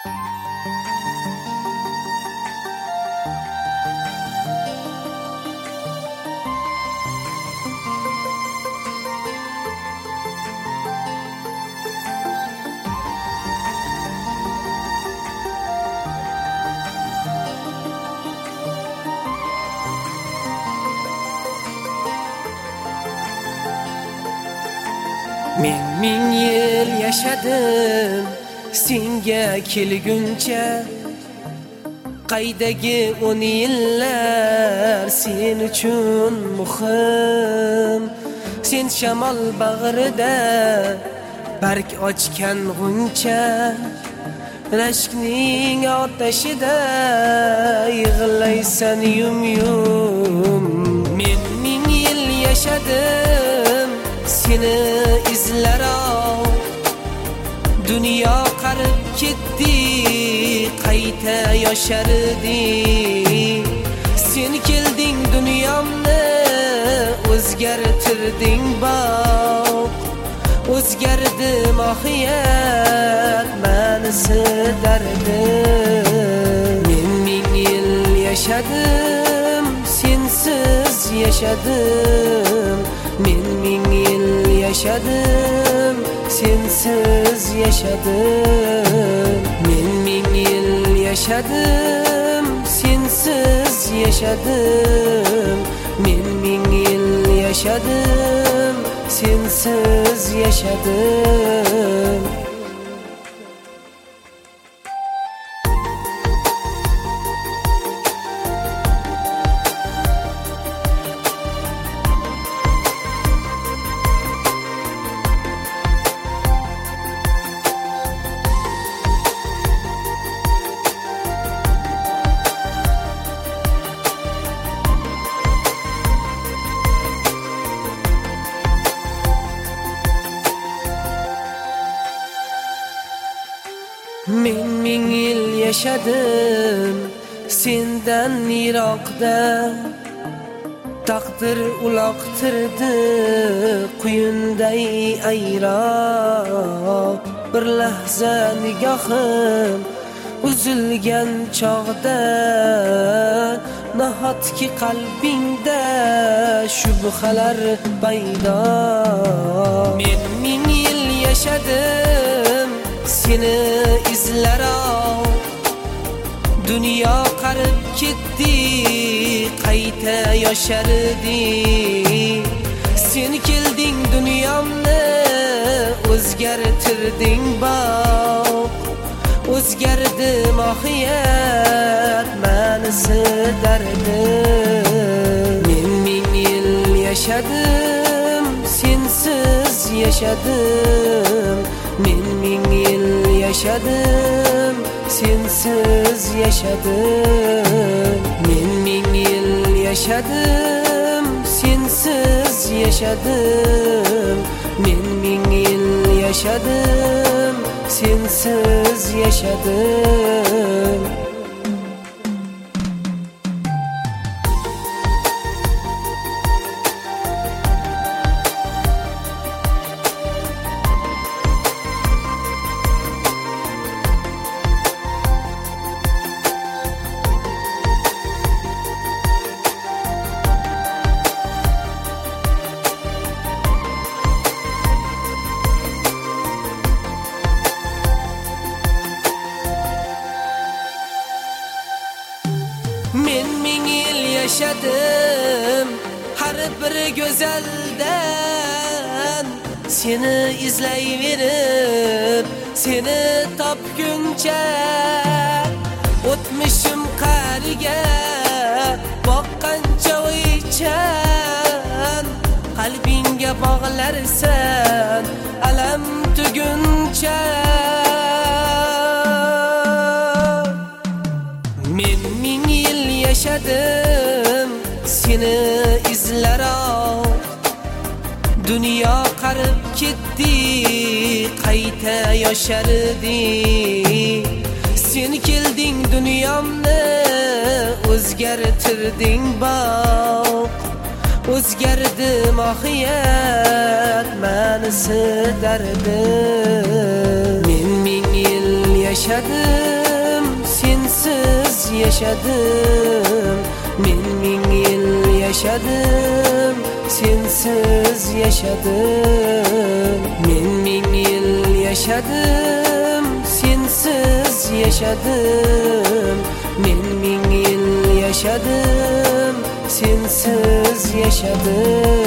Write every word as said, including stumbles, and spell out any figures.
Men ming yil yaşadım senga kelguncha, qaydagi o'n yillar sen uchun muhim. Sen shamol bag'rida barg ochgan g'uncha, rashkning otashida yig'laysan yum yum. Men ming yil yaşadım seni izlaro, dunyo qarib ketdi qayta yoshardi. Sen kelding dunyomni o'zgartirding baq, o'zgardi mohiyat ma'nisi dardim. Men ming yil yaşadim sensiz yaşadim, men ming yil yaşadım sensiz yaşadım, men ming yil yaşadım sensiz yaşadım, men ming yil yaşadım sensiz yaşadım. Men ming yil yaşadım sendan yiroqda, taqdir uloqtirdi quyunday ayroq. Bir lahza nigohim uzilgan chog'da, nahotki qalbingda shubhalar paydo. Men ming yil yaşadım seni izlaro, dunyo qarib ketdi qayta yoshardi. Sen kelding dunyomni o'zgartirding baq, o'zgardi mohiyat ma'nisi dardim. Men ming yil yaşadım sensiz yaşadım, men ming yil yaşadım sensiz yaşadım, men ming yil yaşadım sensiz yaşadım, men ming yil yaşadım sensiz yaşadım. Men ming yil yaşadım har bir go'zaldan, seni izlayverib seni topguncha. O'tmishim qariga boqqancha o'ychan, qalbingga bog'larsan alam tuguncha. Men ming yil yaşadım seni izlaro, dunyo qarib ketdi qayta yoshardi. Sen kelding dunyomni o'zgartirding baq, o'zgardi mohiyat ma'nisi dardim. Men ming yil yaşadım yaşadım. Men ming yil yaşadım, sensiz yaşadım. Men ming yil yaşadım, sensiz yaşadım. Men ming yil yaşadım, sensiz yaşadım.